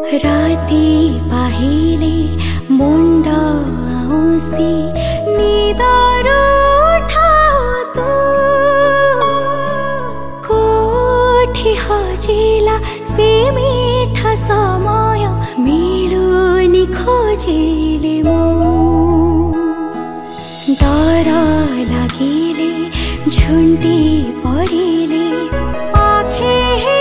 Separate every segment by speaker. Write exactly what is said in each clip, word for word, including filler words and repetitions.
Speaker 1: राती पाहिले मुंड आउँसी निदर उठाउ तू कोठी हजिला से मीठा समय मिलुनी खोजिले मो डर लागिले झुन्डी पढिले आँखे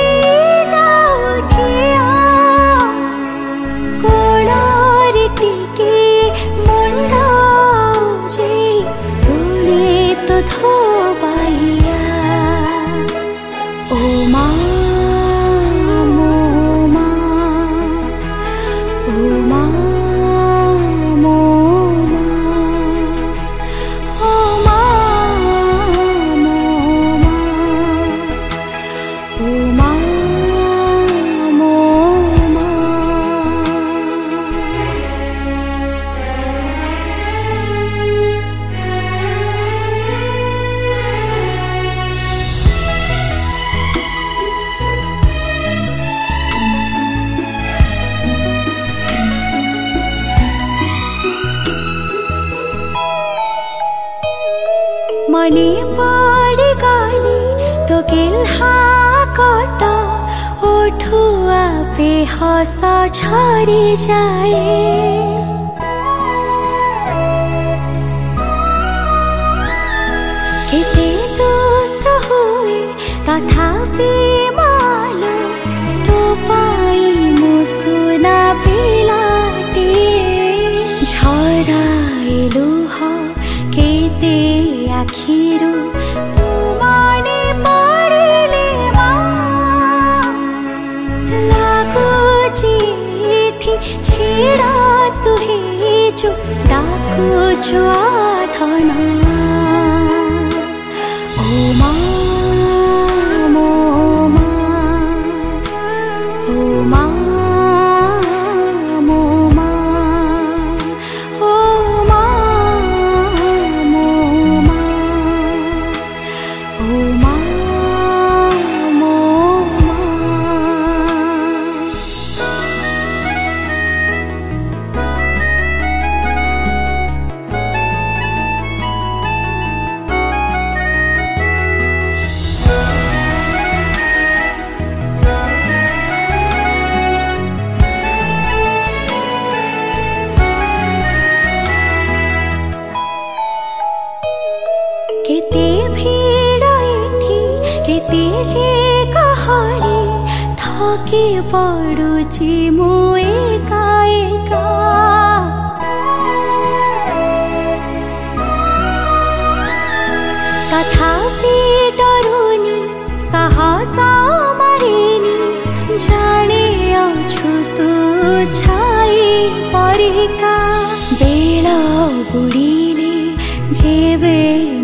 Speaker 1: मनी पड़ी गली तो गेल्हा कट ओठुआ पे हस झरी जाए केते दुष्ट हुए तथापि मालु तो पाई मुसुना पिलाटे झराइलु ह केते आखिरु तुमाने पड़िले मा लागु चिठी छिड़ा तुहे जो डाकु जो आधना ओ मा मो मा ओ मा केते भीड़ एठी केते जे कहरी थकी पड़ुची मु एका एका तथापि डरुनी साहस मारिनी जाने अछु तू छाई परिका बेला बुढीले जेबे